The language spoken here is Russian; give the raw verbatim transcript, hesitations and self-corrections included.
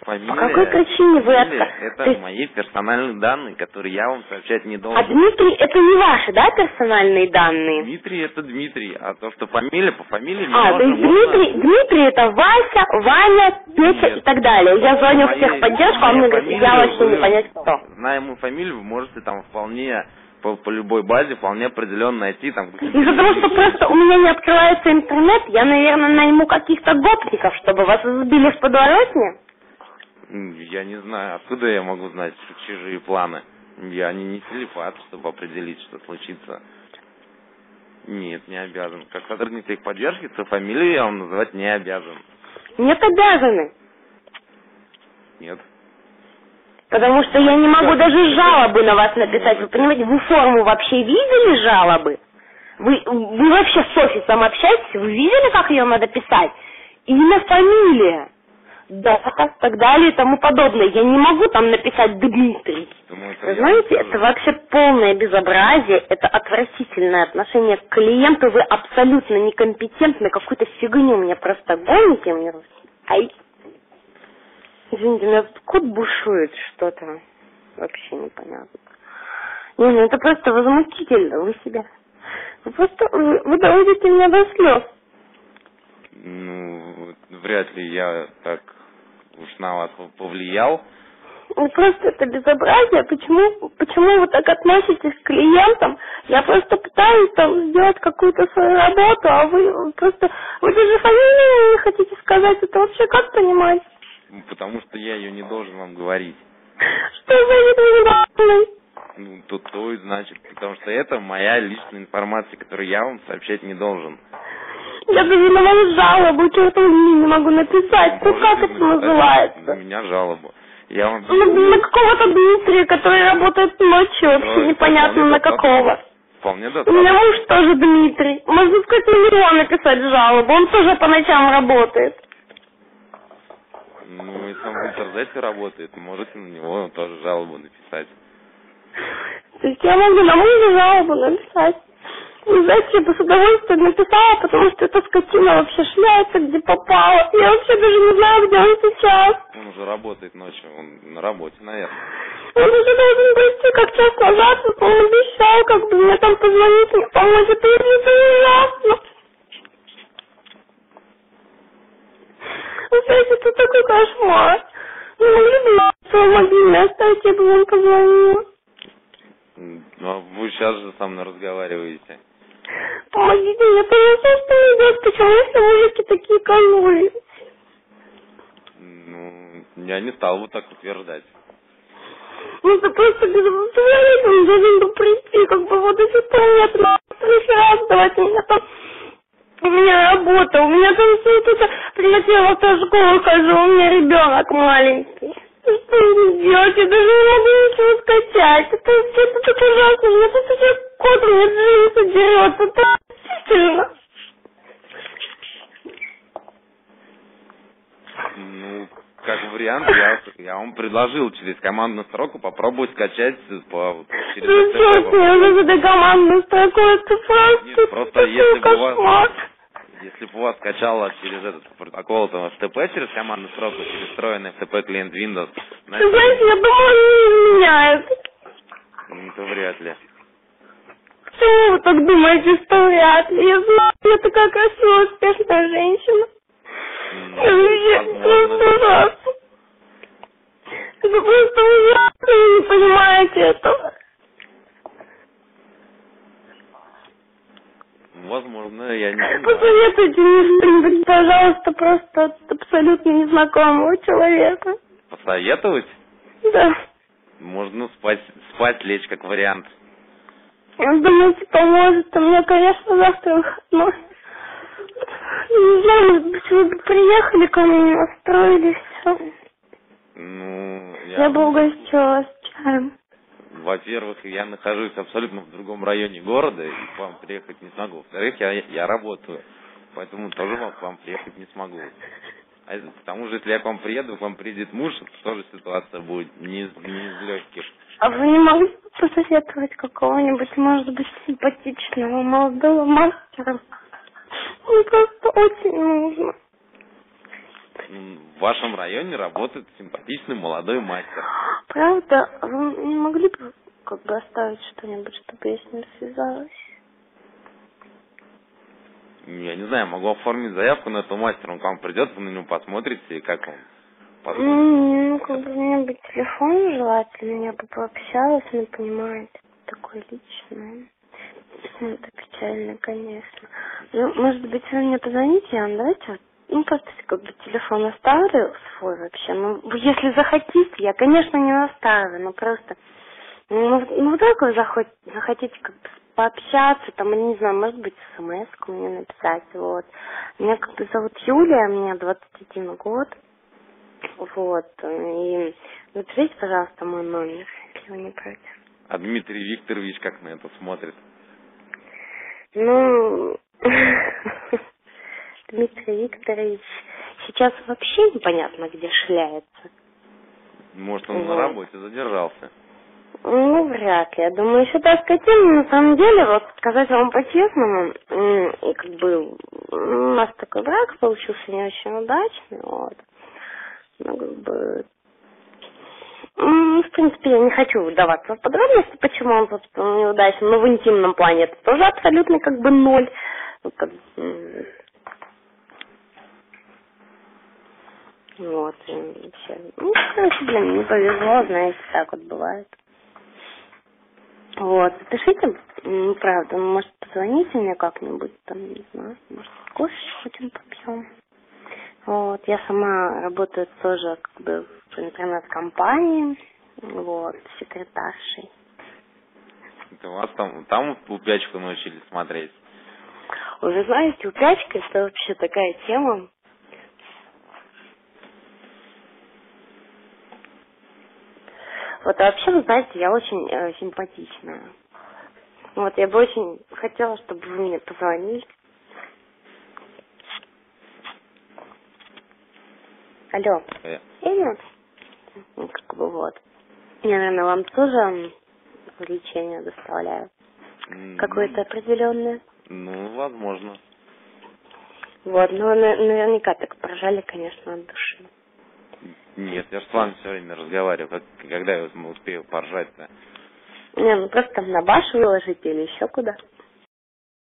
Фамилия, По какой причине вы фамилия отка... это есть... мои персональные данные, которые я вам сообщать не должен. А Дмитрий это не ваши, да, персональные данные? Дмитрий это Дмитрий, а то, что фамилия, по фамилии мне А, то можно... есть Дмитрий, можно... Дмитрий это Вася, Ваня, Петя Нет. и так далее. Я звоню в Моей- техподдержку, а моя мне говорят, фамилия, я вообще вы, не понять кто. Зная мою фамилию, вы можете там вполне, по, по любой базе, вполне определенно найти там... Из-за того, что просто у меня не открывается интернет, я, наверное, найму каких-то гопников, чтобы вас сбили в подворотне. Я не знаю, откуда я могу знать чужие планы. Я не, не телепат, чтобы определить, что случится. Нет, не обязан. Как сотрудник техподдержки, то фамилию я вам называть не обязан. Нет, обязаны. Нет. Потому что я не могу даже жалобы на вас написать. Вы понимаете, вы форму вообще видели жалобы? Вы, вы вообще с офисом общаетесь? Вы видели, как ее надо писать? Имя, фамилия. Да, так далее и тому подобное. Я не могу там написать Дмитрий. Думаю, Вы знаете, это вообще полное безобразие, это отвратительное отношение к клиенту, вы абсолютно некомпетентны, какую-то фигню мне просто гоните. Мне... Ай. Извините, у меня тут кот бушует что-то. Вообще непонятно. Не, ну это просто возмутительно, вы себя. Вы просто, вы, вы доводите меня до слез. Ну, вряд ли я так уж на вас повлиял. Ну, просто это безобразие. Почему, почему вы так относитесь к клиентам? Я просто пытаюсь там сделать какую-то свою работу, а вы просто... Вы даже фамилию не хотите сказать. Это вообще как понимать? Потому что я ее не должен вам говорить. Что значит вы не должны? Ну, то, то и значит. Потому что это моя личная информация, которую я вам сообщать не должен. Я даже на вас жалобу, чего-то не могу написать. Ну, как это называется? На меня жалобу. Я вам... Ну, на какого-то Дмитрия, который работает ночью, вообще Ну, непонятно на какого. Вполне У достаточно. меня муж тоже Дмитрий. Можно сказать, на него написать жалобу. Он тоже по ночам работает. Ну, если он в интернете работает, можете на него тоже жалобу написать. То есть я могу на мужа жалобу написать. Вы знаете, я бы с удовольствием написала, потому что эта скотина вообще шляется, где попала. Я вообще даже не знаю, где он сейчас. Он уже работает ночью, он на работе, наверное. Он уже должен прийти, как час назад, он обещал, как бы мне там позвонить, мне помочь. Это ужасно. Вы знаете, это такой кошмар. Не могли бы я свой мобильный оставить, я бы вам позвонила. Ну, а вы сейчас же со мной разговариваете. Помогите мне, пожалуйста, что идет, почему все мужики такие козлы? Ну, я не стал бы так утверждать. Ну, это просто безобразие, он должен был прийти, как бы вот до сих пор нет, надо раз давайте, у меня там, у меня работа, у меня там все это, прилетела в школу, хожу, у меня ребенок маленький. Что мне делать? Я даже не могу ничего скачать. Это, это так ужасно. Мне тут уже кот мне джинсы дерет. Это отвратительно. Ну, как вариант, я, я вам предложил через командную строку попробовать скачать по, через Ну, черт, мне уже за этой командной строкой. Это просто, Нет, просто такой если бы у вас... кошмар. Если бы у вас скачало через этот протокол там, эф тэ пэ, через командную строку, через встроенный эф тэ пэ клиент Windows... Вы знаете, я думаю, не изменяет. Ну, это вряд ли. Почему вы так думаете, что вряд ли? Я знаю, я такая красивая, успешная женщина. Ну, Это ужасно. Это просто ужасно, вы не понимаете этого. Возможно, я не знаю. Посоветуйте мне что-нибудь, пожалуйста, просто от абсолютно незнакомого человека. Посоветовать? Да. Можно спать, спать лечь как вариант. Думаете, поможет? У меня, конечно, завтра выходной. Не знаю, может быть, вы бы приехали ко мне, настроились. Ну, я... Я бы угостила с чаем. Во-первых, я нахожусь абсолютно в другом районе города, и к вам приехать не смогу. Во-вторых, я, я работаю, поэтому тоже вам, к вам приехать не смогу. А это, к тому же, если я к вам приеду, к вам приедет муж, то тоже ситуация будет не, из- не из легких. А вы не могли посоветовать какого-нибудь, может быть, симпатичного молодого мастера? Мне просто очень нужно. В вашем районе работает симпатичный молодой мастер. Правда? Вы не могли бы как бы оставить что-нибудь, чтобы я с ним связалась? Я не знаю, могу оформить заявку на этого мастера, он к вам придет, вы на него посмотрите, как он посмотрит. Ну, как бы у меня бы телефон желательно, я бы пообщалась, но понимаете, такое личное. Ну, это печально, конечно. Ну, может быть, вы мне позвоните, Ян, давайте вот, ну, просто как бы телефон оставлю свой вообще. Ну, если захотите, я, конечно, не оставлю, но просто, ну, ну вдруг вы захот, захотите как бы пообщаться, там, я не знаю, может быть, смс-ку мне написать, вот. Меня как бы зовут Юлия, мне двадцать один год, вот, и напишите, пожалуйста, мой номер, если вы не против. А Дмитрий Викторович как на это смотрит? Ну, Дмитрий Викторович сейчас вообще непонятно, где шляется. Может, он Вот. на работе задержался? Ну, вряд ли. Я думаю, еще та скотина, на самом деле, вот, сказать вам по-честному, м, и как бы у нас такой брак получился не очень удачный, вот. Ну, как бы, м, в принципе, я не хочу вдаваться в подробности, почему он, собственно, неудачный, но в интимном плане это тоже абсолютно как бы ноль. Ну, как, м, вот, и вообще. Ну, короче, блин, не повезло, знаете, так вот бывает. Вот, пишите, м, правда, может, позвоните мне как-нибудь, там, не знаю, может, кофе хотим попьем. Вот, я сама работаю тоже, как бы, в интернет-компании, вот, секретаршей. Это вас там, там упячку научились смотреть? Уже знаете, упячка это вообще такая тема. Вот, а вообще, вы знаете, я очень э, симпатичная. Вот, я бы очень хотела, чтобы вы мне позвонили. Алло. Э, Или, ну, как бы вот. Я, наверное, вам тоже развлечение доставляю. м, Какое-то определенное. Ну, возможно. Вот, ну, на- наверняка так поржали, конечно, от души. Нет, я же с вами все время разговариваю. Как, когда я успею поржать-то? Не, ну просто там на баш выложите или еще куда.